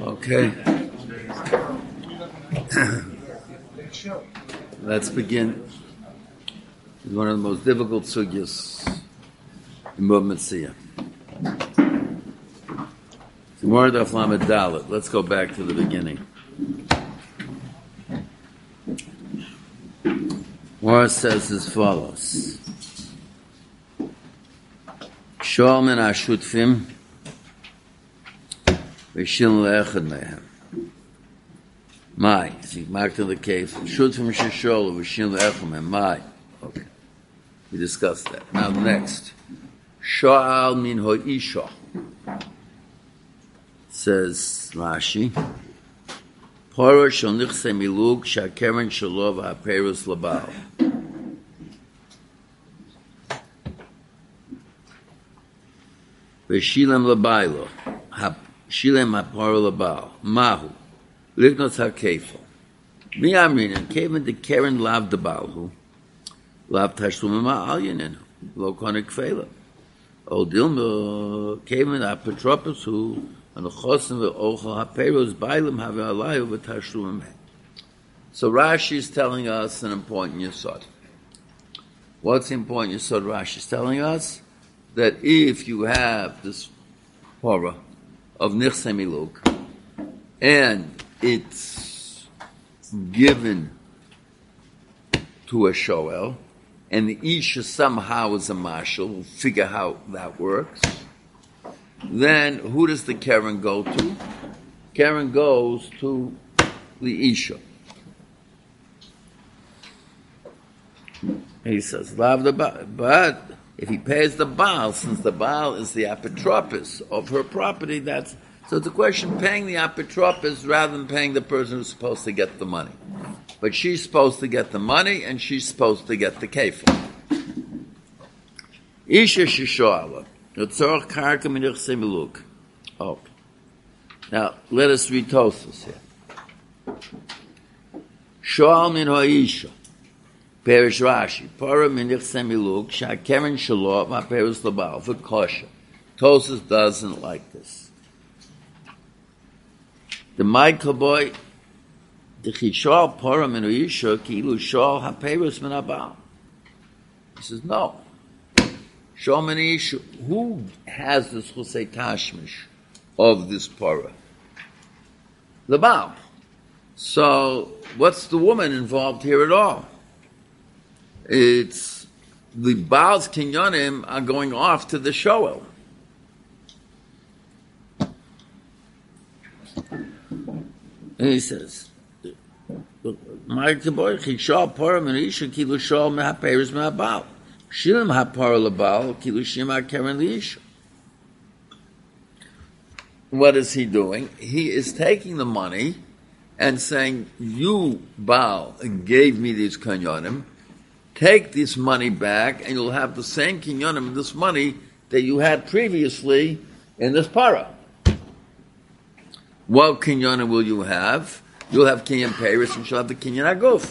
Okay. Let's begin. It's one of the most difficult sugyas in Bava Metzia. Gemara Daf Lamed Dalet. Let's go back to the beginning. Gemara says as follows: Shol min hashutfim v'shil le'echad mehem. Mai. See, marked in the cave. Shutfim sheshol v'shil le'echad mehem. Mai. Okay. We discussed that. Now next. Sha'al min ha'isha. Says Rashi. Poro shel nichse milug sha'keren shelo v'haperus labal. V'shilem labaylo. Shilem ha'poro labal. Mahu. Lignot ha'kefo. Mi amrinen. Keven de keren lav de balhu. Lav tashlum ma'al yinen. Lo konik kfela. O dilma. Keven ha'petropos hu. So Rashi is telling us an important yesod. What's the important yesod Rashi is telling us? That if you have this parah of nichse miluk and it's given to a shoel and the isha somehow is a marshal, we'll figure how that works. Then who does the keren go to? Keren goes to the isha. He says, "Love the baal," but if he pays the baal, since the baal is the apotropos of her property, that's so. It's a question paying the apotropos rather than paying the person who's supposed to get the money. But she's supposed to get the money, and she's supposed to get the kefil. Isha shishoala. Oh. Now, let us read Tosfos here. Shoal min ha'isha. Perish Rashi. Para min nichse miluk. Sha'keren shelo v'haperus labal. V'kosha. Tosfos doesn't like this. The Michael boy. The chishol para min ha'isha ki'ilu shol haperus min habal. He says, no. Who has this chusei tashmish of this parah? The Baal. So, what's the woman involved here at all? It's the Baal's kinyonim are going off to the shoel. And he says, "My boy, chishal parah min isha kilu shol mehaperes mehabal." Shilim hapar labal kilushim hakeren liisha. What is he doing? He is taking the money and saying, "You Baal gave me these kinyonim. Take this money back, and you'll have the same kinyonim and this money that you had previously in this para." What kinyonim will you have? You'll have kinyan peris, and you'll have the kinyan aguf.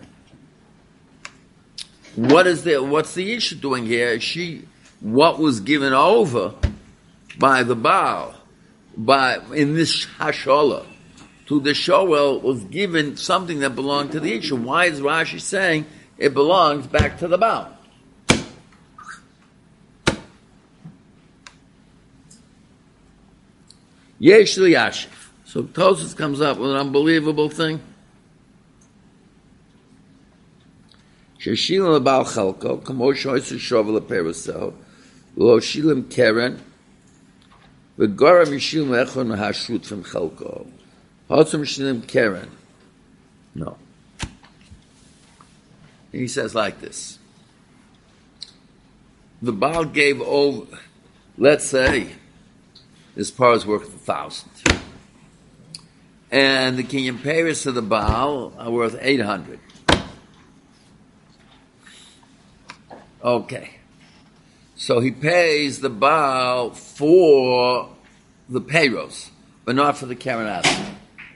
What's the issue doing here? What was given over by the Baal, in this hashola, to the shoel was given something that belonged to the issue. Why is Rashi saying it belongs back to the Baal? Yesh liyashiv. So Tosfos comes up with an unbelievable thing. Sheshilim lebal chalko, kamo shoyser shovel leperuseho, lo shilim keren, v'gora mishilim echon hashut from chalko. Hotzum shilim keren. No. And he says like this. The Baal gave over, let's say, this par is worth 1,000. And the kinyan peris of the Baal are worth 800. Okay. So he pays the Baal for the payros, but not for the keren asset.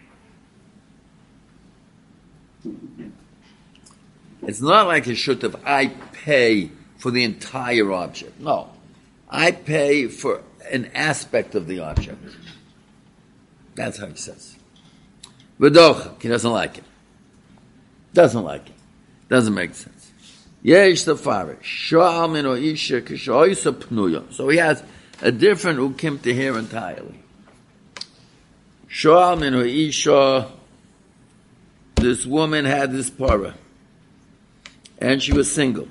It's not like a shutav, I pay for the entire object. No. I pay for an aspect of the object. That's how he says. V'docha, he doesn't like it. Doesn't like it. Doesn't make sense. Yesh the farish. Sho'al min isha k'sho'isa pnuya. So he has a different ukim to here entirely. Sho'al min isha. This woman had this para, and she was single.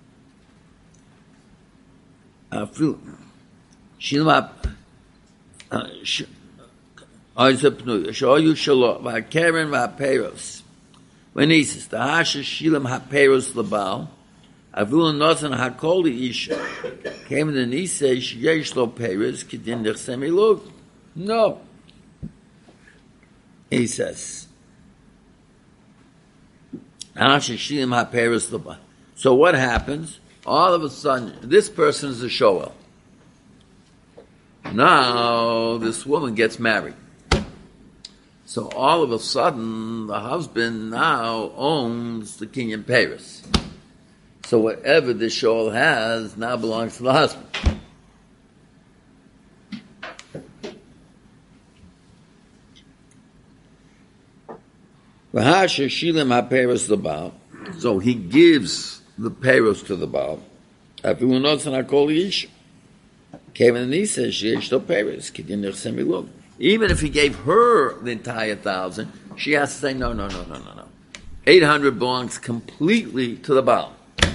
Sho'yu shalo v'akeren v'aperos. V'nisis the hasha shilam haperos lebal. Avul nosan hakoli isha. Came the nise sheyesh lo peros kedin nechsemi lug. No, he says. So what happens? All of a sudden, this person is a shoel. Now, this woman gets married. So all of a sudden, the husband now owns the Kenyan Paris. So whatever the shoel has now belongs to the husband. So he gives the peros to the Baal. Everyone knows that I call the Ish. Even if he gave her the entire 1,000, she has to say, no. 800 belongs completely to the Baal.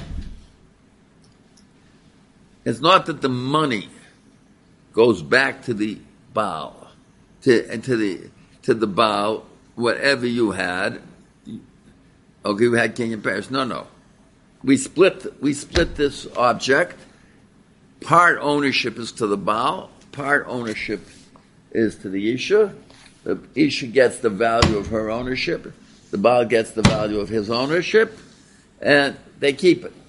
It's not that the money goes back to the Baal, to the Baal, whatever you had. Okay, we had Kenyan Paris. No. We split this object. Part ownership is to the Baal. Part ownership is to the Isha. The Isha gets the value of her ownership. The Baal gets the value of his ownership. And they keep it.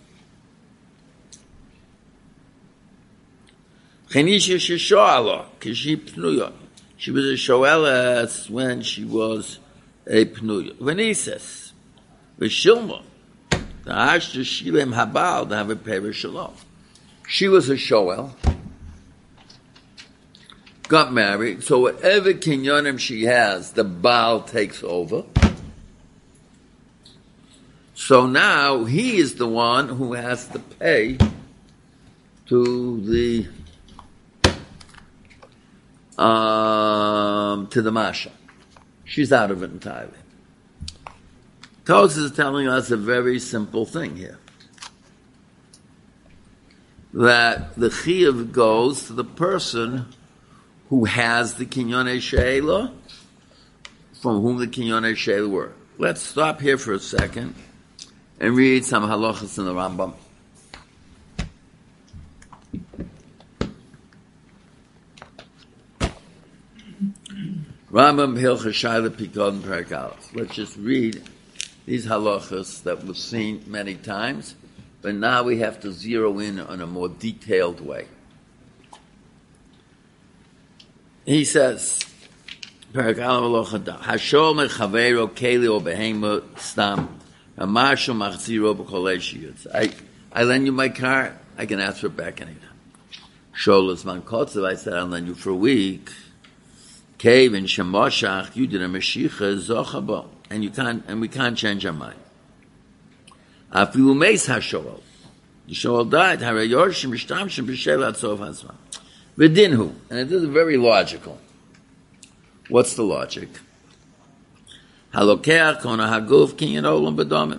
She was a shoelas when she was a pnuya. When he says, "V'shilma," the ashta shilem habal to have a perish shalom. She was a shoel, got married, so whatever kinyonim she has, the Baal takes over. So now he is the one who has to pay to the Masha. She's out of it entirely. Tosfos is telling us a very simple thing here. That the chiyuv goes to the person who has the kinyonei she'ela, from whom the kinyonei she'ela were. Let's stop here for a second and read some halachas in the Rambam. Rambam Hilchos Shaila Pikon Perek Aleph. Let's just read these halachas that we've seen many times, but now we have to zero in on a more detailed way. He says, Perek Aleph halacha Hashol mechaveiro keli o behema stam hamashu machziro b'kolei shiyutz. I lend you my car, I can ask for it back anytime. Shol zman kotzev, I said I'll lend you for a week. Cave and Shemoshach, you did a Mashiach Zochabo, and we can't change our mind. Afilu Meis HaShoel, the Shoel died. Hare Yorshim Mishtamshim B'Shel Atzov Hazman. V'dinhu, and it is very logical. What's the logic? Halokeach Kona Haguf Kinyan Olam B'Domim.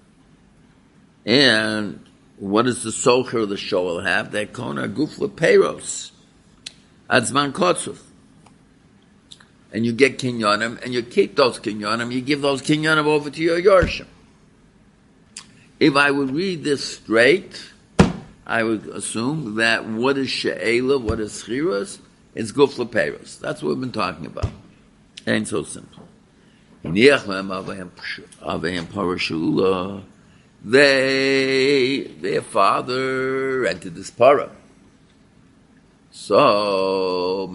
And what does the Socher of the Shoel have? They Kona Haguf L'Peiros Adzman Kotzuf. And you get kinyonim, and you keep those kinyonim, you give those kinyonim over to your yorshim. If I would read this straight, I would assume that what is she'ela, what is chiras, it's guf leperos. That's what we've been talking about. Ain't so simple. Their father rented this parah. So,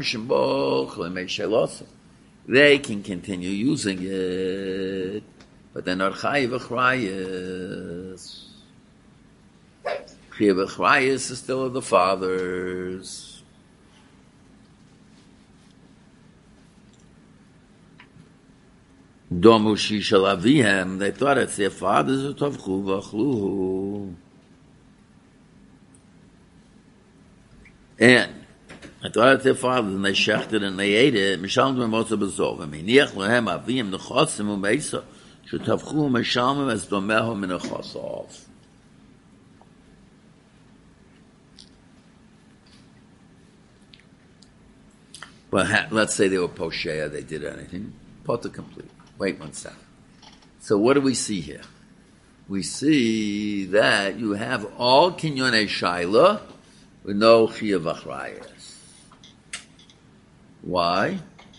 they can continue using it, but they're not chayiv achrayis. Chayiv achrayis is still of the fathers. Domu shishal avihem. They thought it's their fathers who tavchu v'achluhu. And I thought it's their fathers, and they shechted and they ate it. Mishalm b'motza b'zov. Miniach lehem avim nechosim u'meisa shetavchu mishalmim as domehu min achosov. But let's say they were posheya, they did anything. Potter complete. Wait 1 second. So what do we see here? We see that you have all kinyonei shaila with no chiyuv achrayas. Why?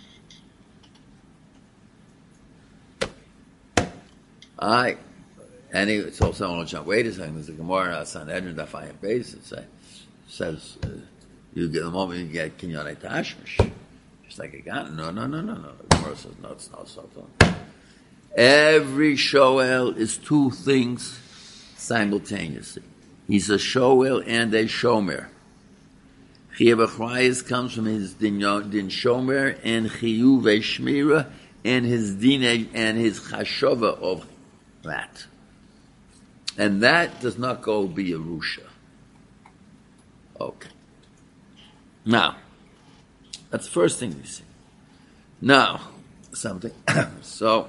It's also on wait a second, there's a Gemara on Sanhedrin Dafayim Beis that says you get the moment you get kinyonei tashmish. Just like a gun. No. The Gemara says no, it's not something. Every shoel is two things simultaneously. He's a shoel and a shomer. Chiyuv achrayas comes from his din shomer and chiyuv shmira and his din and his chashova of that. And that does not go be a rusha. Okay. Now, that's the first thing we see. Now, something. So,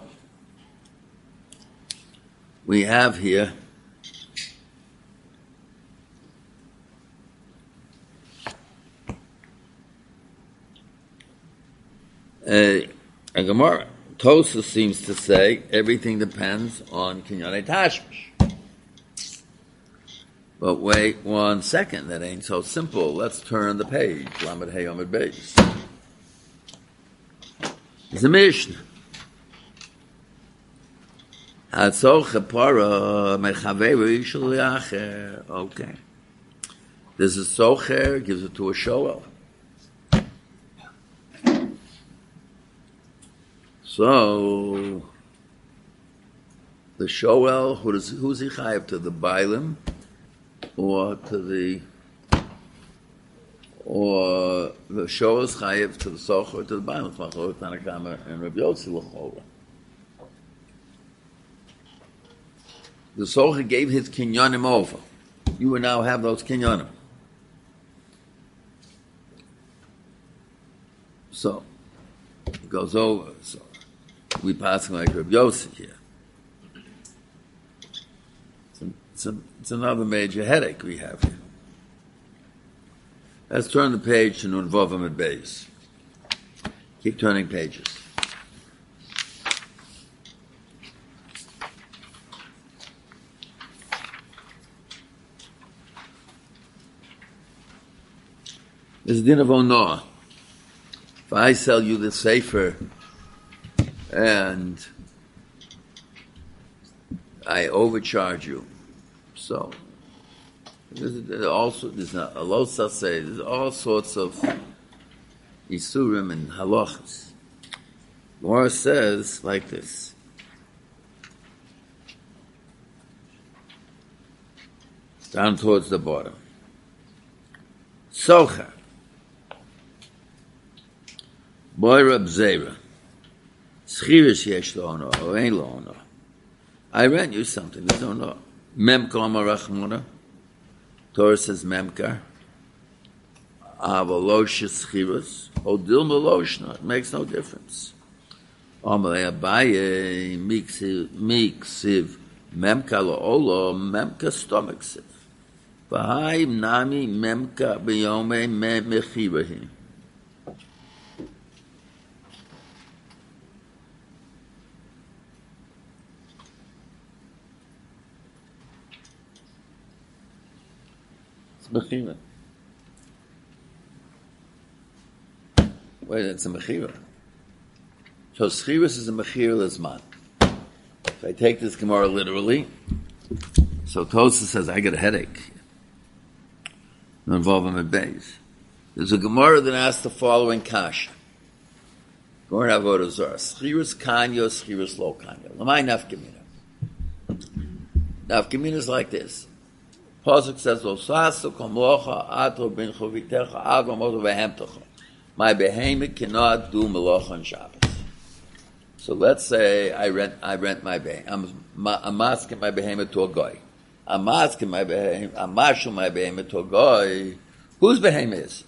we have here a Gemara. Tosafos seems to say everything depends on kinyonei tashmish. But wait 1 second, that ain't so simple. Let's turn the page. Lamed Hey Amud Beis. It's a Mishnah. Hatzoch para mechaveru shel yacher. Okay. There's a socher, gives it to a shoel. So the shoel, who's he chayav to? The bailim, or the shoel is chayav to the socher, or to the bailim? Machlokes Tanakama and Rabbi Yossi l'chora. The socher gave his kinyanim over. You will now have those kinyanim. So it goes over. So we pass like Rabbi Yossi here. It's another major headache we have here. Let's turn the page to Nun Vav Amud Beis. Keep turning pages. This is din of Onoah. If I sell you the sefer and I overcharge you, so there's all sorts of isurim and halachas. Gemara says like this: down towards the bottom, socha. Boy Rab Zera, Schiris yesh lo ono, or ein lo ono. I rent you something, there's no no. Memka amarachmona. Torah says memka. Avalosh schiris. Odil meloshna. It makes no difference. Amalei abaye miksiv memka lo olo, memka stomach siv. V'hai nami memka b'yomei mechirahi. Mechira. Wait, it's a mechira. So schiris is a mechira l'zman. If I take this Gemara literally, so Tosafos says I get a headache. Involved in my base. There's a Gemara that asks the following kasha. Gemara Avodah Zarah. Schiris kanyo, schiris lo kanyo. L'may nafkamina. Nafkamina is like this. Pasuk says, "Osasu komlocha ato ben chovitecha agom oto vehemtocha." My behemoth cannot do melacha on Shabbos. So let's say I rent my behemoth. I'm asking my behemoth to a guy. I'm asking my behemoth. I'm mashing my behemoth to a guy. Whose behemoth is?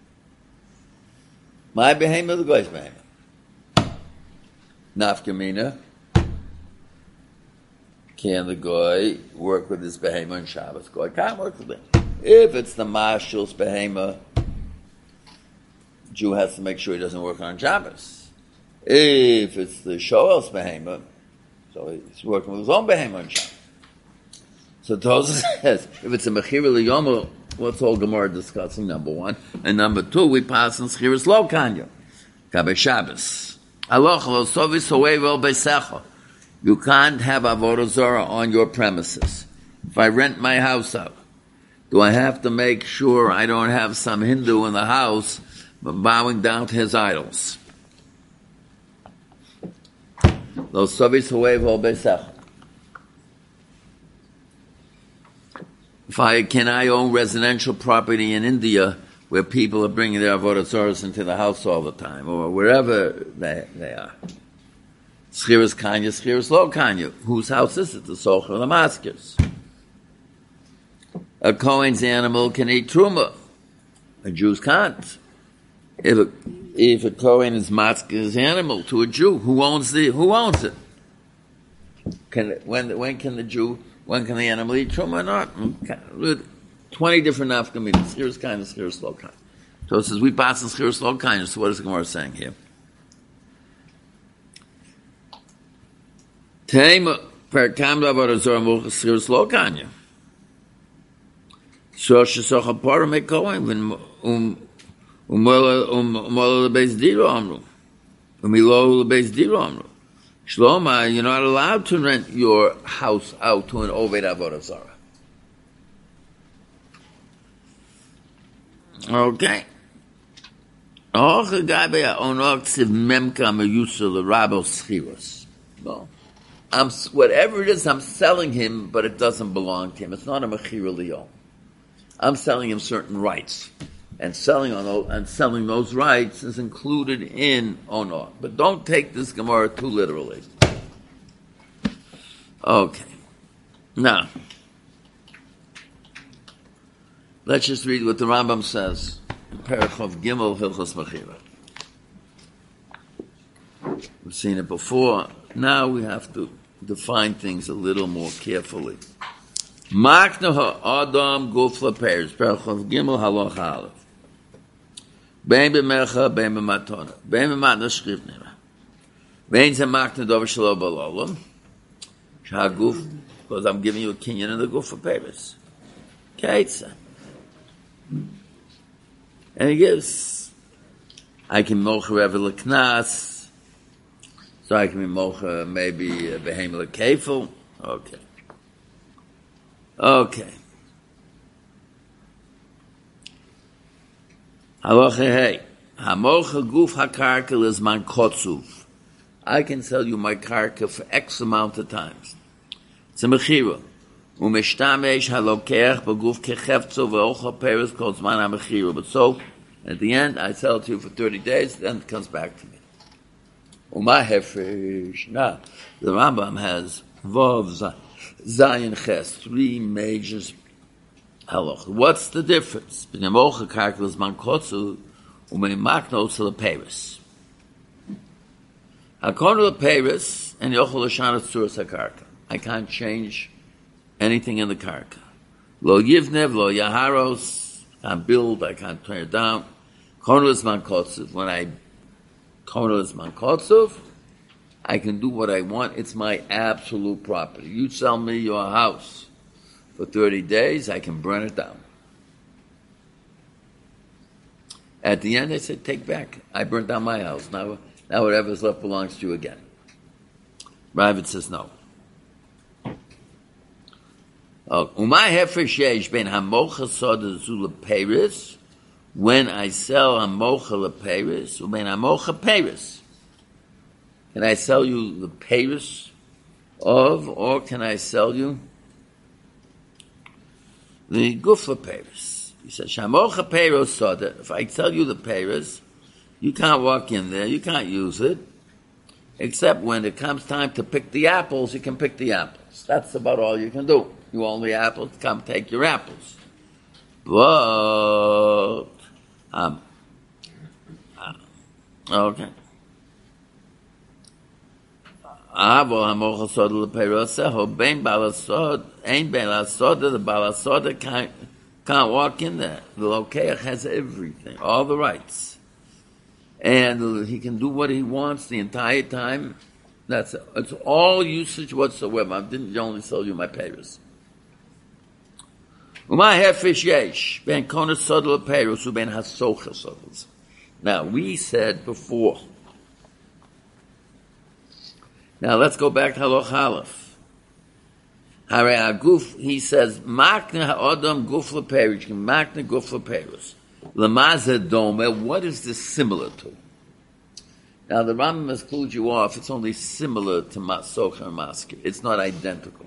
My behemoth, the guy's behemoth. Nafkamina. Can the guy work with his behemoth on Shabbos? Guy can't work with it. If it's the marshal's behemoth, Jew has to make sure he doesn't work on Shabbos. If it's the shoel's behemoth, so he's working with his own behemoth on Shabbos. So Tosfos says, if it's a mechira liyomer, what's all Gemara discussing? Number one, and number two, we pass in schiras lo kanya, kabe Shabbos. Aloch lo sovis hoevel beisecha. You can't have avodah zarah on your premises. If I rent my house out, do I have to make sure I don't have some Hindu in the house bowing down to his idols? Lo sovis hoevel beisecha. Can I own residential property in India where people are bringing their avodah zarahs into the house all the time, or wherever they are? Schiras kanya, schiras lo kanya. Whose house is it? The socher or the maskers? A Kohen's animal can eat truma. A Jew's can't. If a Kohen is masker's animal to a Jew, who owns it? When can the animal eat truma or not? 20 different nafkaminas. Schiras kanya, schiras lo kanya. So it says we pass in schiras lo kanya. So what is the Gemara saying here? Tema per kamda avodah zarah muchas schiras lo kanya. So shesocha para me kohen umola lebeis dira amru umilo lebeis dira amru. Shloma, you're not allowed to rent your house out to an oved avodah zarah. Okay. No. Whatever it is, I'm selling him, but it doesn't belong to him. It's not a mechira liyom. I'm selling him certain rights, and selling those rights is included in onor. But don't take this Gemara too literally. Okay. Now, let's just read what the Rambam says in Perachov Gimel Hilchos Mechira. We've seen it before. Now we have to define things a little more carefully. Makna ha'adam guf leperes. Perachov Gimel Haloch Aleph. Bein b'mecha, bein b'matona. Bein b'matna shchivnira. Bein ze makna dover shelo b'lolam. Shaguf, because I'm giving you a kinyan in the guf leperes. Keitza. And he gives, I can mocha ever leknas, so I can be mocha maybe behem lekefel. Okay. Halacha hey, hamocha guf hakarka is man kotzuv. I can sell you my karka for X amount of times. It's a mechira. Umeshtamesh halokech beguf kechefzo ve'ocha peres kol zman ha-mechira. But so, at the end, I sell it to you for 30 days, then it comes back to me. Uma hefresh. Now, the Rambam has Vav, Zayin, Ches, 3 major halach. What's the difference? B'nei mocha karka zman kotzu u'mei makno leperes. Hakonu leperes and yochel l'shana tzuras hakarka. I can't change anything in the karka. Lo yivnev, lo yaharos, I can't build, I can't turn it down. Kono zman kotzuv. When I kono zman kotzuv, I can do what I want. It's my absolute property. You sell me your house for 30 days, I can burn it down. At the end, I said, take back. I burnt down my house. Now whatever's left belongs to you again. Ravid says no. Umay hefresh yesh ben hamocha soda zu leperes, when I sell hamocha leperes, uben hamocha peres. Can I sell you the peres of, or can I sell you the guf leperes? He says shamocha peres soda. If I sell you the peres, you can't walk in there, you can't use it. Except when it comes time to pick the apples, you can pick the apples. That's about all you can do. You own the apples, come take your apples. But, okay. The balasod can't walk in there. The lokeach has everything, all the rights. And he can do what he wants the entire time. It's all usage whatsoever. I didn't only sell you my papers. Now we said before. Now let's go back to Haloch Aleph. Hare Aguf, he says, Makna ha'odam guf leperus, makna guf leperus. Lamaza dome, what is this similar to? Now the Rambam has clued you off, it's only similar to Socher and Maskir. It's not identical.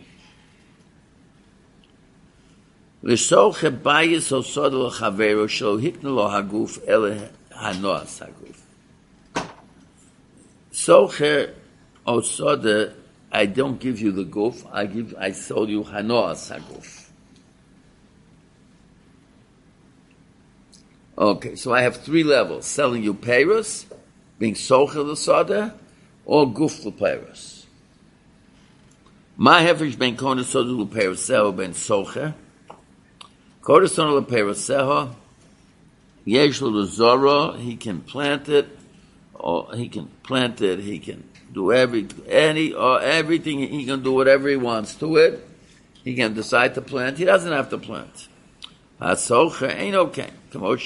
L'socher bayis osod l'chavero shelo hikna lo haguf ele hanoas haguf. Socher osod, I don't give you the guf, I sold you hanoas haguf. Okay, so I have three levels: selling you peiros, being socher l'soda, or guf l'peiros. My hefesh ben kona soda l'peiros seho ben socher. Kona soda l'peiros seho, yesh l'zoro, he can plant it, he can do everything, he can do whatever he wants to it. He can decide to plant, he doesn't have to plant. Socher ain't okay. I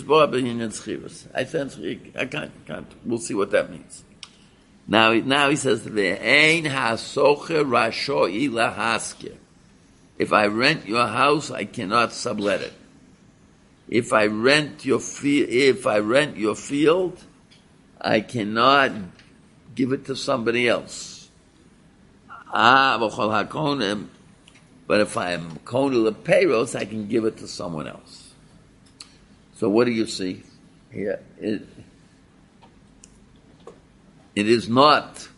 sense I can't. We'll see what that means. Now he says ve'ein hasocher rashoi lahaskir. If I rent your house, I cannot sublet it. If I rent your field, I cannot give it to somebody else. But if I am kona lepeiros, I can give it to someone else. So what do you see here? It is not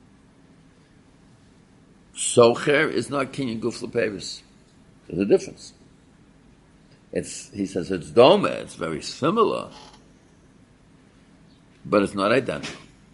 socher, is not kinyan guf lepeiros. There's a difference. He says it's dome, it's very similar, but it's not identical.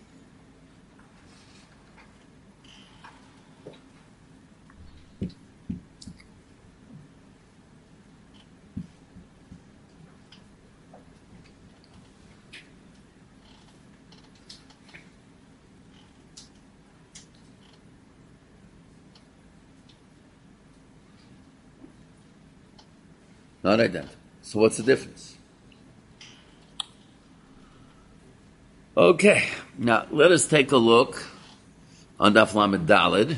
Not identical. So what's the difference? Okay, now let us take a look on Daf Lamed Daled.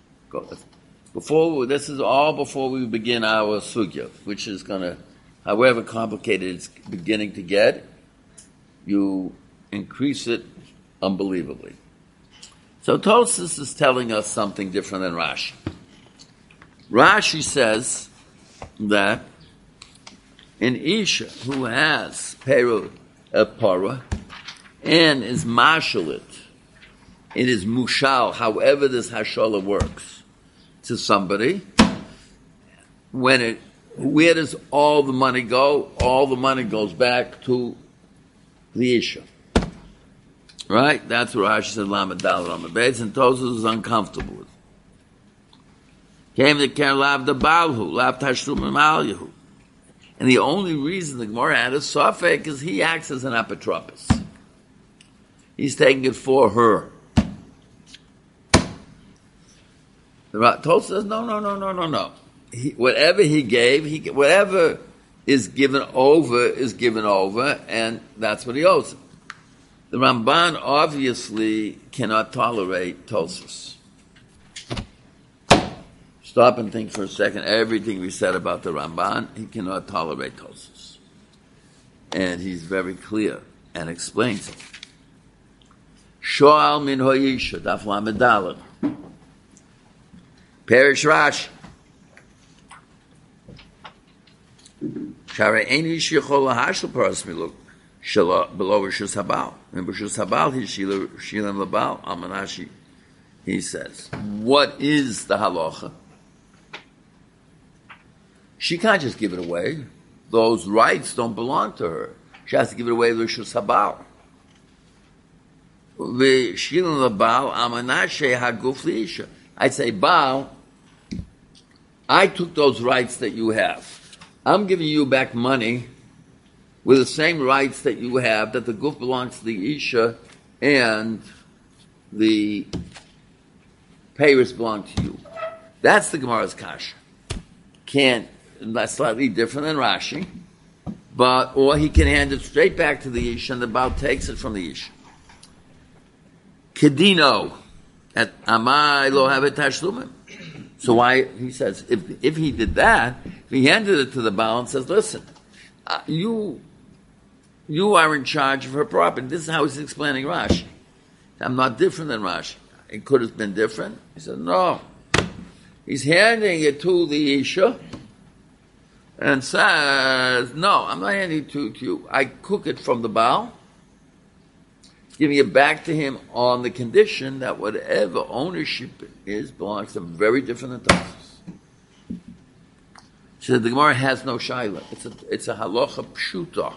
This is all before we begin our sugya, which is going to, however complicated it's beginning to get, you increase it unbelievably. So Tosfos is telling us something different than Rashi. Rashi says that an Isha who has para and is mashalit, it is mushal, however this hashala works, to somebody, where does all the money go? All the money goes back to the Isha. Right? That's what Rashi said, Lamed Daled Lamed Beis, and Tosfos is uncomfortable with. Came the Keren Lav the Balhu, Lav Tashlum Al Yehu. And the only reason the Gemara had a safek is he acts as an apotropos. He's taking it for her. The Tosfos says, no. Whatever he gave, whatever is given over, and that's what he owes him. The Ramban obviously cannot tolerate Tosfos. Stop and think for a second. Everything we said about the Ramban, he cannot tolerate Tosfos. And he's very clear and explains it. Shoal min hoyisha, Daf Lamed Daled. Perish Rashi. Shara ein ish yachol lahashel paras miluk. below Rishus Habal. In Rishus Habal, he Shilem Labal, Amanashi. He says, what is the halacha? She can't just give it away. Those rights don't belong to her. She has to give it away to Rishus Habal. V'shilem Labal, Amanashe Haguf Liisha. I'd say, Baal, I took those rights that you have. I'm giving you back money with the same rights that you have, that the guf belongs to the Isha and the payers belong to you. That's the Gemara's kasha. That's slightly different than Rashi, or he can hand it straight back to the Isha and the Baal takes it from the Isha. Kedino, at Amai lo have it tashlumim. So why, he says, if he did that, if he handed it to the Baal and says, listen, you are in charge of her property. This is how he's explaining Rashi. I'm not different than Rashi. It could have been different. He said, no. He's handing it to the Isha and says, no, I'm not handing it to you. I cook it from the Baal, giving it back to him on the condition that whatever ownership is belongs to him. Very different than Tosfos. She said the Gemara has no shaila. It's a halacha pshuta.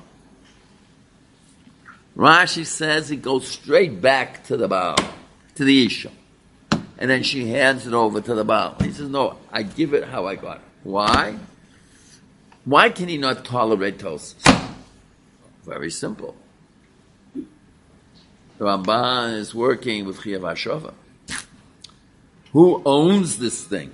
Rashi says it goes straight back to the Baal, to the Isha. And then she hands it over to the Baal. He says, no, I give it how I got it. Why? Why can he not tolerate Tosfos? Very simple. The Ramban is working with Chiyav HaShova. Who owns this thing?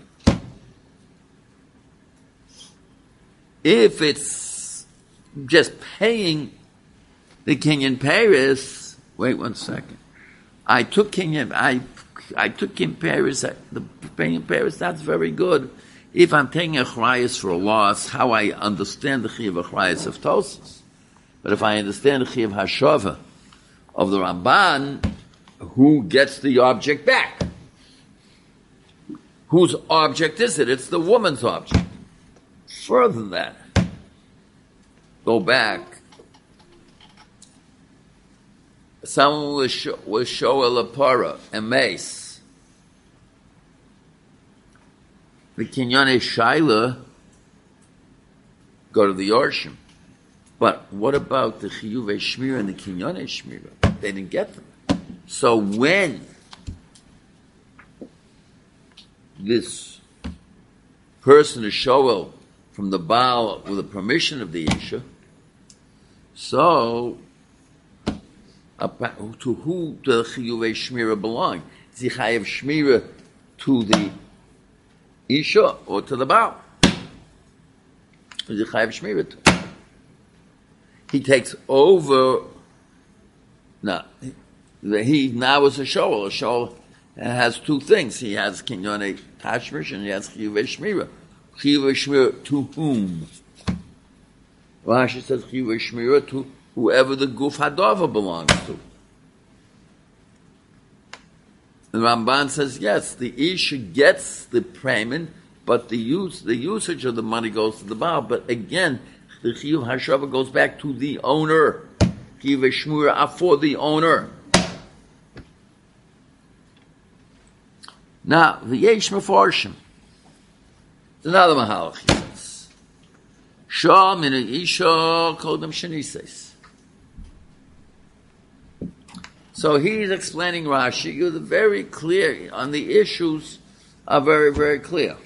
If it's just paying the Kenyan Paris, wait 1 second. I took Kenyan Paris, the Kenyan Paris, that's very good. If I'm taking a chrayas for a loss, how I understand the Chiyav HaChrayas of Tosfos. But if I understand the Chiyav HaShova of the Ramban, who gets the object back? Whose object is it? It's the woman's object. Further than that, go back. Someone was Shoel Lapara, a mace. The Kinyane Shaila go to the Yorshim. But what about the Chiyuv Shmira and the Kinyane Shmira? They didn't get them. So when this person is Shoel from the Baal with the permission of the Isha, so to who does the Chiyuv Shmira belong? Is he Chayav Shmira to the Isha or to the Baal? Is he Chayav Shmira to? He takes over. Now, he now is a Shoel. A Shoel has two things. He has Kinyane Tashmish and he has Chiyuv Shmira. Chiyuv Shmira to whom? Rashi says Chiyuv Shmira to whoever the Guf Hadava belongs to. The Ramban says yes, the Isha gets the payment, but the usage of the money goes to the Baal. But again, the Chiyuv HaShava goes back to the owner. Chiyuv Shmira are for the owner. Now, the Yesh Mefarshim. It's another Mahalach, he says. Shah min Isha kodem shenises. So he's explaining Rashi. You're very clear on the issues are very, very clear.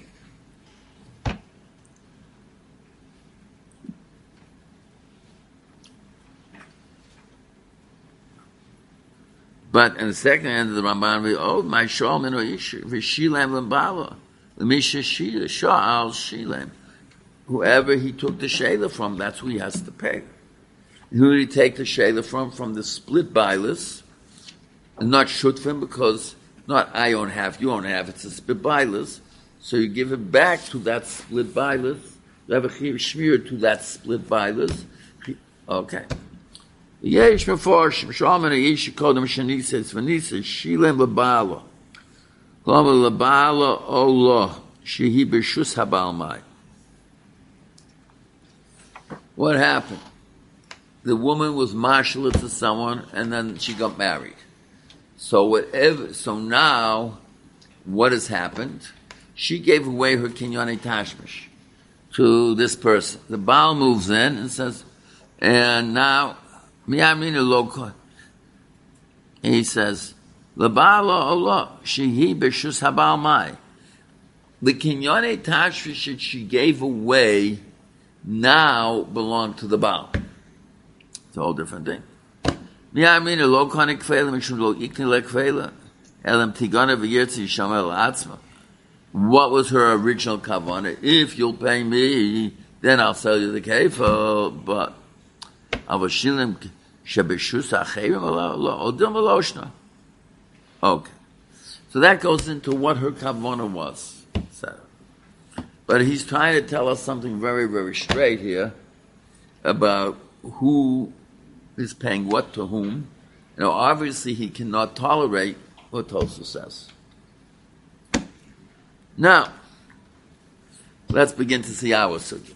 But in the second end of the Ramban, my Shalom V'Shilem L'Bala, L'Misha Sha'al Shilem. Whoever he took the Sheila from, that's who he has to pay. Who did he take the Sheila from? From the split bailas, and not Shutfim, because not I own half, you own half, it's a split bailas. So you give it back to that split bailas. You have a Chiv Shmir to that split bailas. Okay. Yesh meforshim shalom ish kodem shenises v'nises shilem lebala klama lebala olah shehi b'shus habal mai. What happened? the woman was marshal to someone, and then she got married. So now, what has happened? She gave away her kinyane tashmish to this person. The Baal moves in and says, and now, he says, the Baal Allah, shehi b'shus habal mai. The kinyane tashmish that she gave away now belong to the Baal. It's a whole different thing. What was her original kavanah? If you'll pay me, then I'll sell you the kefir. But okay, so that goes into what her kavanah was. But he's trying to tell us something very, very straight here about who is paying what to whom. Obviously he cannot tolerate what Tosfos says. Now, let's begin to see our sugya.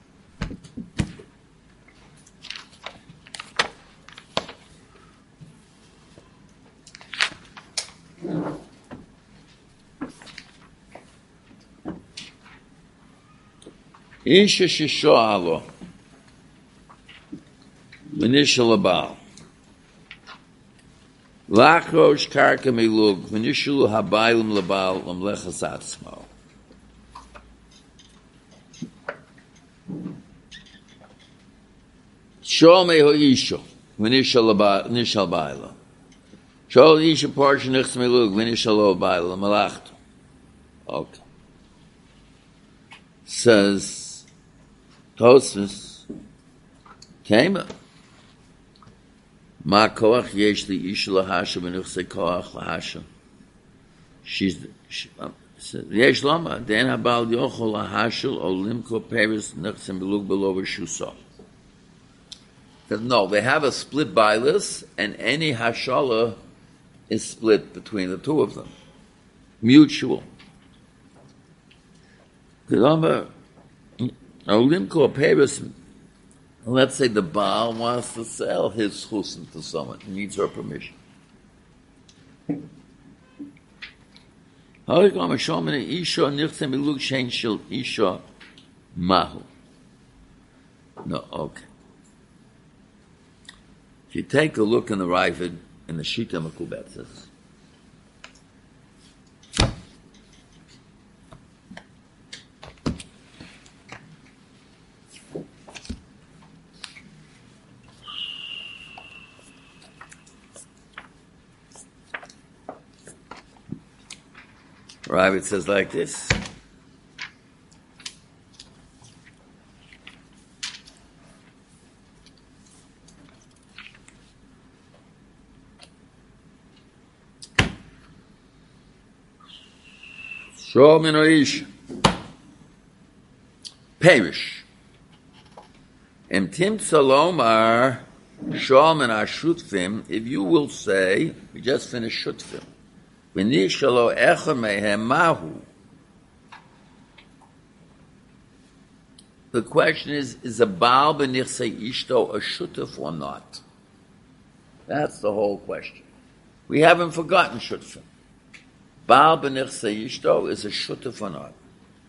Isha shishalo v'nishal abal lachrosh karka milug v'nishalu habaylim labal lamlechas atzmo. Shol meho isha v'nishal bayla. Shol isha portion nichts milug v'nishal bayla malachto. Okay. Says Tosfos, Kema. Ma koach yesh li isha lahasha v'nuchse koach lahasha. Yesh lama, den habal yochol lahashel olimko peris nuchse milug below shuso. No, they have a split bailis, and any hashala is split between the two of them. Mutual. Let's say the Baal wants to sell his chusin to someone. He needs her permission. No, okay. If you take a look in the Ravid, in the Shita Mekubetzes, Ravid says like this. Shol min ish perish. Emtim salomar shol min ashutfim. If you will say, we just finished shutfim. The question is a Baal b'nichsei ishto a shutuf or not? That's the whole question. We haven't forgotten shutfim. Baal b'nichsei ishto is a shutuf or not?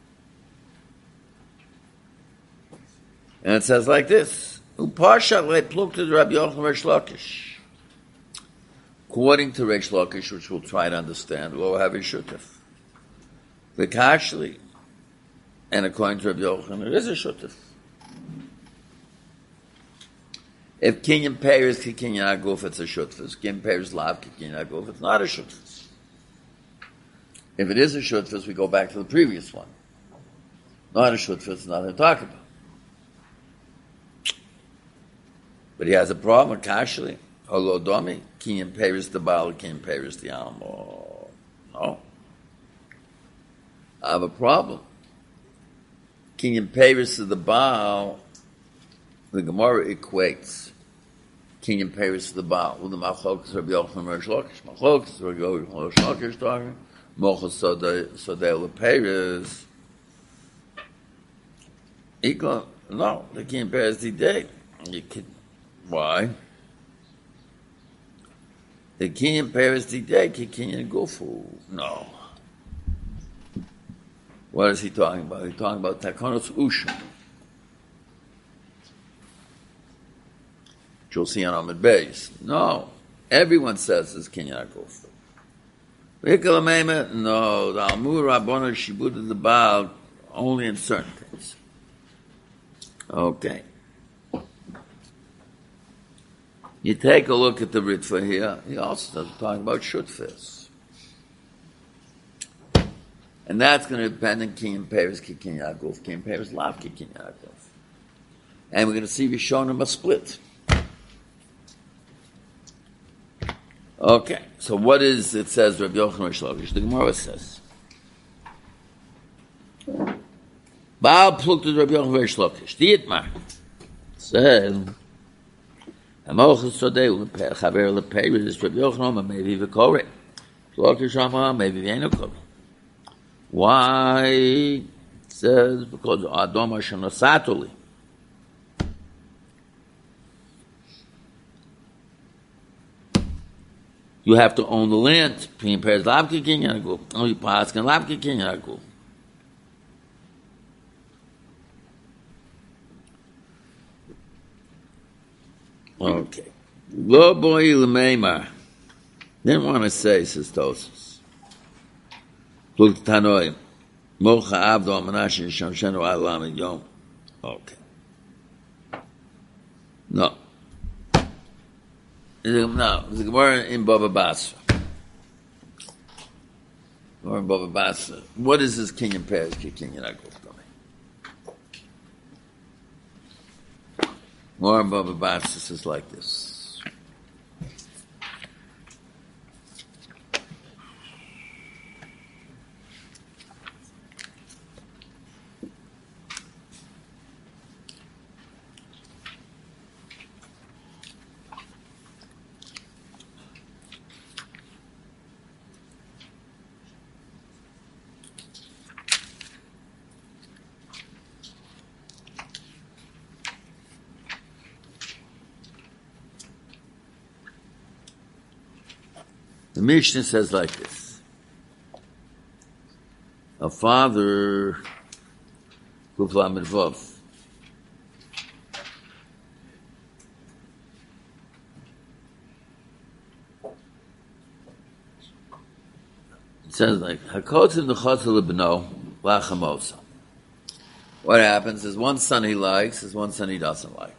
And it says like this: Upashat le'plukta Rabbi Yochanan Reish Lakish. According to Reish Lakish, which we'll try to understand, we'll have a shutuf. The kashli, and according to Rabbi Yochanan, it is a shutuf. If kinyan peiris ki kinyan aguf, it's a shutuf. Kinyan peiris lav ki kinyan aguf, it's not a shutuf. If it is a shutuf, we go back to the previous one. Not a shutuf, it's nothing to talk about. But he has a problem with kashli. Holodomi, kinyan peiris the Baal, kinyan peiris the Almo. No. I have a problem. Kinyan peiris of the Baal, the Gemara equates kinyan peiris of the Baal with the Machlokas Rabbi Yochanan Reish Lakish. Machlokas Rabbi Yochanan Reish Lakish talking. Mochas Sodei LePeiris. Equal, no, the kinyan peiris the day. You could Why? The Kenyan Paris Didek, Kenyan Gufu. No. What is he talking about? He's talking about Takonos Usham. Which you'll see on Ahmed Beis. No. Everyone says it's Kenyan Gufu. No. The Almur Rabbana Shibud the Baal only in certain things. Okay. You take a look at the Ritva here, he also does talking about Shutfis. And that's going to depend on Kinyan Paris, Kinyan Yaguf, Kinyan Paris, Lav, Kinyan Yaguf. And we're going to see Rishonim a split. Okay, so what is, it says, Rabbi Yochanan Rish Lakish, the Gemara says, Baal pluked Rabbi Yochanan Rish Lakish, Dietmar, said, Hamochus Sodeh, Chaver Leperis, Rabbi Yochanan, maybe V'Koreh, Lakish Ramah, maybe V'Enokov. Why? It says, because Adom Hashem Nasatuli. You have to own the land. Pin pairs Labki King and Agul. Only Pas can Labki King and Agul. Okay. Lo boy Lemeimar. Didn't want to say, says Tosus. Pluk Tanoi. Mocha Avdo Manash Shamshenu Alam Yom. Okay. No. No, the Gemara in Baba Basra. Gemara in Baba Basra. What is this King and Paris? King and Agul. Gemara in Baba Basra is like this. The Mishnah says like this. A father, Kufla Midvov, it says like, Hakotzim Nechotzel Lebno, Lachamosa. What happens is one son he likes, is one son he doesn't like.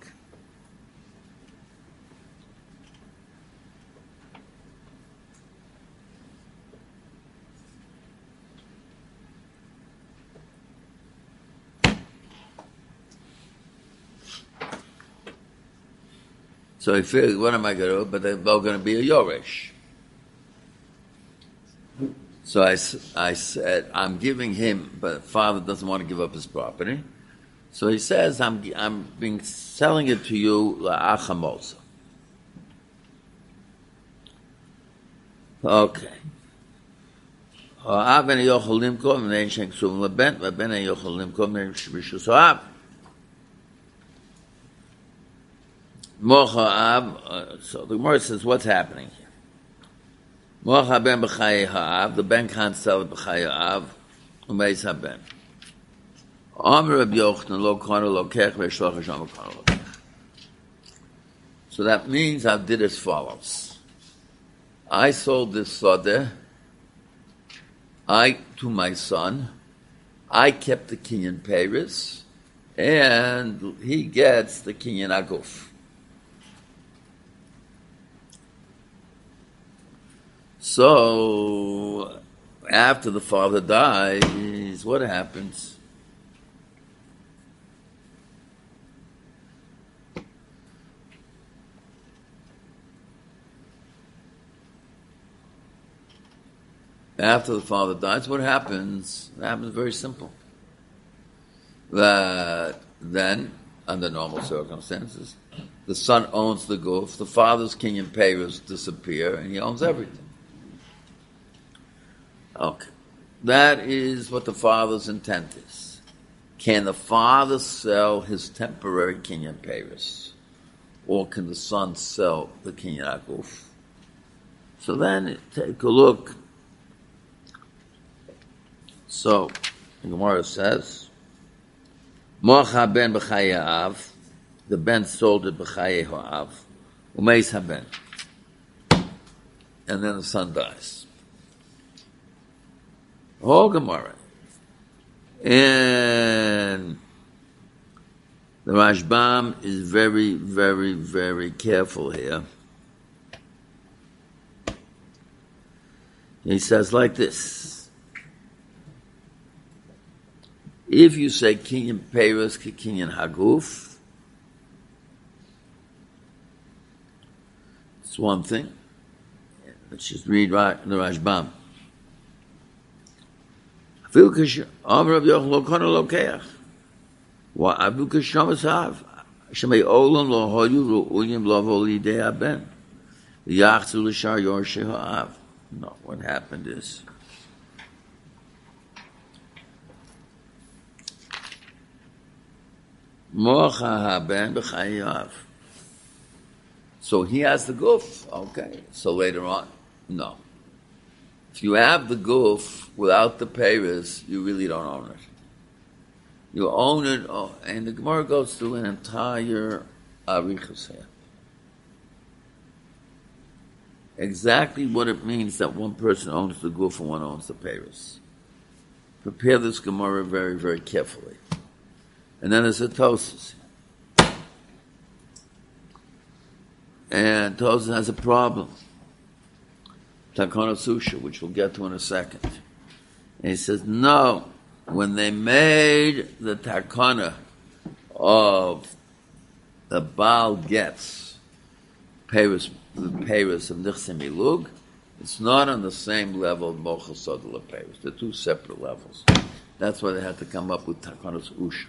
So he figured, what am I going to do? But they're both going to be a Yoresh. So I said, I'm giving him, but the father doesn't want to give up his property. So he says, I'm selling it to you, la'achamosa. Okay. So the Gemara says, what's happening here? Mocha ben b'chaye ha'av, the ben can't sell it b'chaye ha'av, u'meis ha'ben. Amr Rabbi Yochanan lo kanu lo kech ve'shloch Hashem kanu lo kech. So that means I did as follows. I sold this sodeh, to my son, I kept the Kinyan Paris, and he gets the Kinyan Aguf. So, after the father dies, what happens? After the father dies, what happens? It happens very simple. That then, under normal circumstances, the son owns the guf, the father's Kinyan Paris disappear, and he owns everything. Okay. That is what the father's intent is. Can the father sell his temporary Kinyan Paris? or can the son sell the Kinyan Aguf? So then take a look. So the Gemara says, Mocha ben b'chaye av, the ben sold it b'chaye ha'av, umeis haben, and then the son dies. Oh, Gemara. And the Rashbam is very, very, very careful here. He says like this. If you say Kinyan Peres ki Kinyan Haguf, it's one thing. Let's just read the Rashbam. Afilu kash Amar Rav Yochanan lo kana lokeach. Wa afilu kashamas hav. Shemei olam lo hoyu ru'uyim lo voli dei haben. Yachzu l'shar yorshei ha'av. No, what happened is Mocha haben b'chaye av. So he has the guf. Okay. So later on, no. If you have the guf without the payers, you really don't own it. You own it, and the Gemara goes through an entire arichas here. Exactly what it means that one person owns the guf and one owns the payers. Prepare this Gemara very, very carefully. And then there's a Tosas. And Tosas has a problem. Takana Susha, which we'll get to in a second. And he says, no, when they made the Takana of the Baal gets Paris, the Paris of Nichse Milug, it's not on the same level of Mochel Sodala Paris. They're two separate levels. That's why they had to come up with Takanas Usha.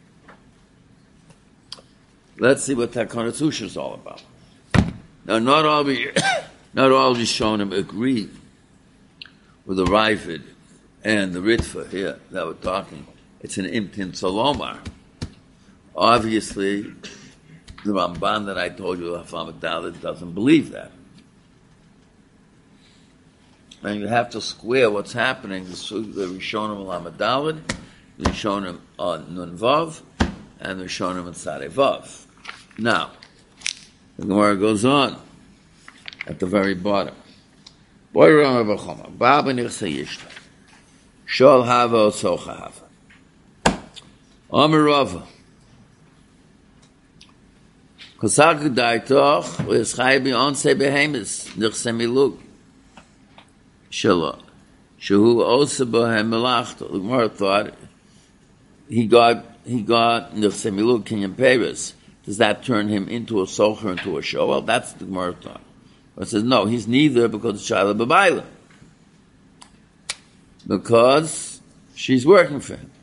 Let's see what Takanas Usha is all about. Now, not all the Rishonim agree with the Ravid and the Ritva here that we're talking. It's an Imtin Salomar. Obviously, the Ramban that I told you, Hafam Dalit, doesn't believe that. And you have to square what's happening. The Rishonim al Dalit, the Rishonim on Nun Vav, and the Rishonim on Tzadei Vav. Now, the Gemara goes on at the very bottom. Boy Rama Bachoma, Baba Nirsa Yishta, Shol Hava Osocha Hava, Omer Rava, Kosaku Daitoch, Ueschai Beyonce Behemis, Nirsa Milug, Shalom, Shehu Osa Bohem Melachto. The Gemara thought he got Nirsa Milug Kinyan Peres. Does that turn him into a socher, into a show? Well, that's the Gemara thought. But it says, no, he's neither because it's Shaila B'Baila. Because she's working for him.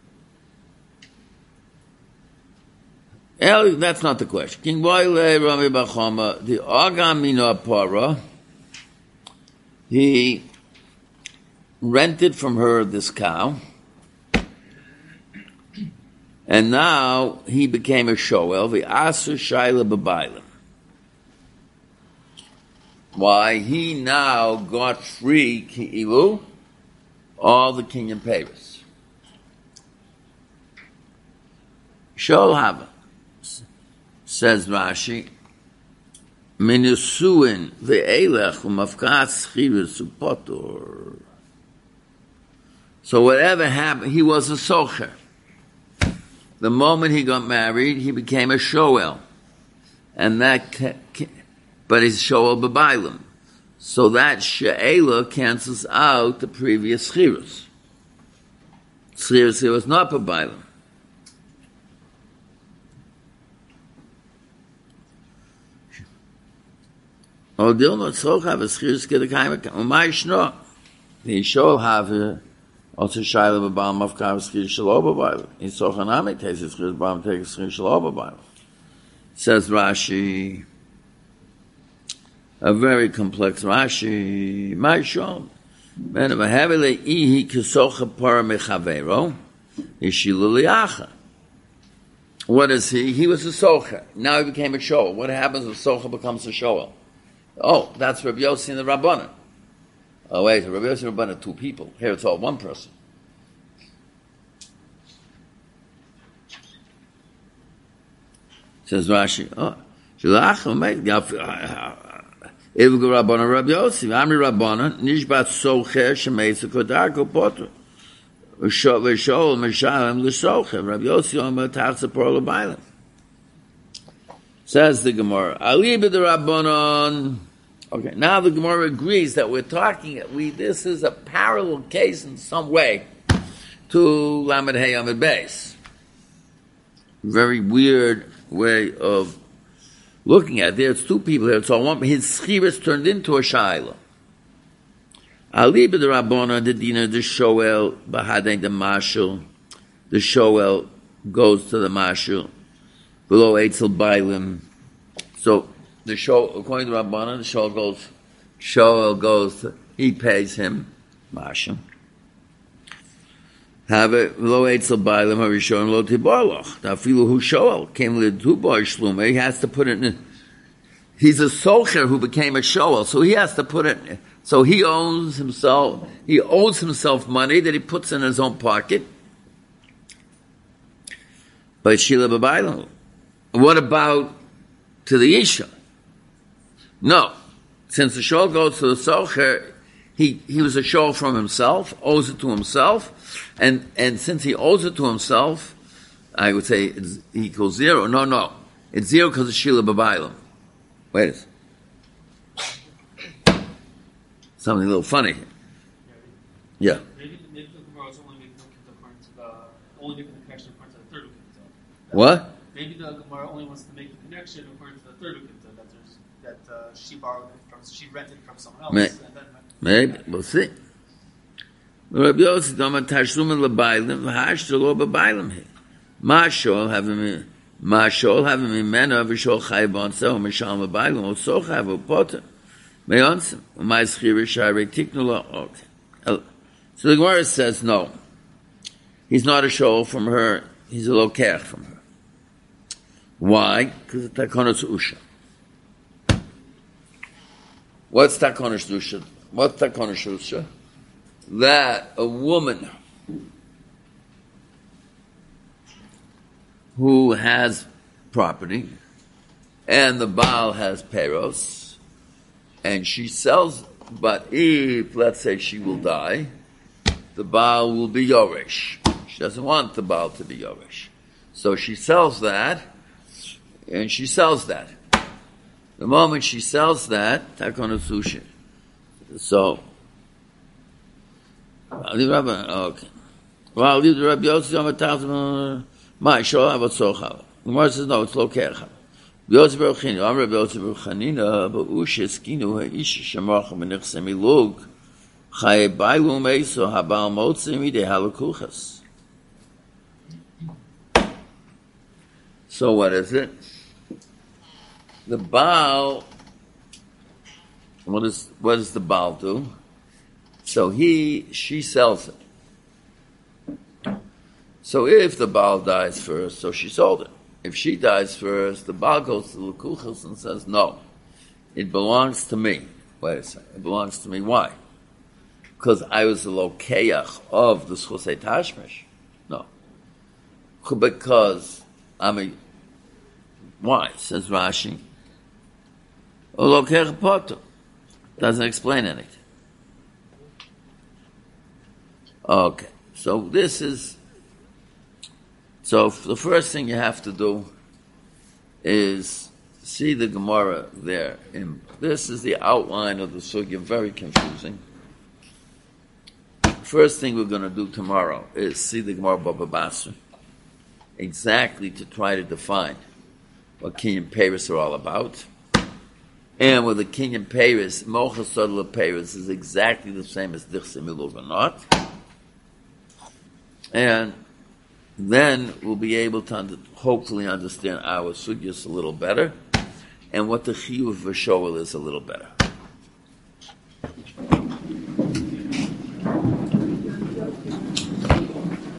That's not the question. King Boile Rami Bachoma, the Agamina Para, he rented from her this cow, and now he became a shoel, the Asu Shaila B'Baila. Why? He now got free, Ki'ilu, all the Kinyan Paris. Shol Hava, says Rashi, Minusuin ve'elech u'mafkat schirus u'potor. So whatever happened, he was a socher. The moment he got married, he became a shoel. And that, but he's shoel b'bailim. So that she'ela cancels out the previous schirus. Schirus here was not b'bailim. Oh, they'll not so have a schirus get a kaima. Umay shno. The shoel have also shaila b'balim of kav schirus shelo b'bailim. He's so chanami takes his schirus b'balim takes schirus shelo b'bailim. Says Rashi, a very complex Rashi, my shom. Man of a heavily ihi kisocha para mechavero, ishilu liacha. What is he? He was a socher. Now he became a shoel. What happens if socher becomes a shoel? Oh, that's Rabbi Yossi and the Rabbanan. Oh wait, Rabbi Yossi and Rabbanan, two people. Here it's all one person. Says Rashi, oh, Shalach, mate, Evgu Rabbanan Rabbi Yossi, Amri Rabbanan, Nishbat Socher, Shemeitza Kodarko Potter. V'shol Meshalem L'Socher, Rabbi Yossi Omer Tachza Por L'Bailam. Says the Gemara, Ali b'the Rabbanan. Okay, now the Gemara agrees that we're talking, this is a parallel case in some way to Lamed Hey Amid Beis. Very weird way of looking at it. There's two people here. It's all one. His schiras turned into a shaila. Ali b'the Rabbana, the dina, the shoel, b'hadei the mashul. The shoel goes to the mashul. Below Eitzel Bailim. So, the shoel, according to Rabbana, the shoel goes, he pays him, mashul. Have it below Eitzel Bailim, Harishon lo tibarloch. Dafilu hu shoel came with two bar shlume. He has to put it in. He's a socher who became a shoel, so he has to put it in. So he owes himself money that he puts in his own pocket. But Shila B'Bailam. What about to the Isha? No. Since the shol goes to the socher, he was a shol from himself, owes it to himself, and since he owes it to himself, I would say it's equals zero. No. It's zero because of Shila B'Bailam. Wait a second. Something a little funny. Yeah. Maybe the Gemara is only making the connection according to the third ukita. What? Maybe the Gemara only wants to make the connection according to the third ukita that she borrowed it from, she rented from someone else. Maybe we'll see. Rabbi Yossi Dama Tashlum LeBailim V'Hashta Lo BeBailim He Mashol having Mena V'Shol Chai B'Onsel Mishal BeBailim Also Chai V'Poter. So the Gemara says no. He's not a shoal from her. He's a lokech from her. Why? Because it's takonos usha. What's takonos usha? What's takonos usha? That a woman who has property and the Baal has peros, and she sells, but if, let's say, she will die, the Baal will be Yoresh. She doesn't want the Baal to be Yoresh. So she sells that, and she sells that. The moment she sells that, Takona Sushi. So, okay. Well, leave the Rabbi Yossi on the thousand, my show, I was so hard. The Gemara says, no, it's low kercha. Yosef Berchanina, Amr Yosef Berchanina, ba'ushes kinu ha'ish shemach menichse milug, chaye bailu meiso habal motze midei halakuchas. So what is it? The Baal, what does the Baal do? So she sells it. So if the Baal dies first, so she sold it. If she dies first, the Baal goes to the Lukuchas and says, no, it belongs to me. Wait a second, it belongs to me. Why? Because I was the lokeach of the Schusei Tashmish? No. Because why? Says Rashi. Lokeach Poto. Doesn't explain anything. Okay, so the first thing you have to do is see the Gemara there. This is the outline of the sugya, very confusing. First thing we're going to do tomorrow is see the Gemara Baba Basra, exactly to try to define what Kinyan Paris are all about. And with the Kinyan Paris, Mocha Sodla Paris is exactly the same as Dichse Milov or not. And then we'll be able to hopefully understand our sugyas a little better, and what the chiyuv v'shoel is a little better.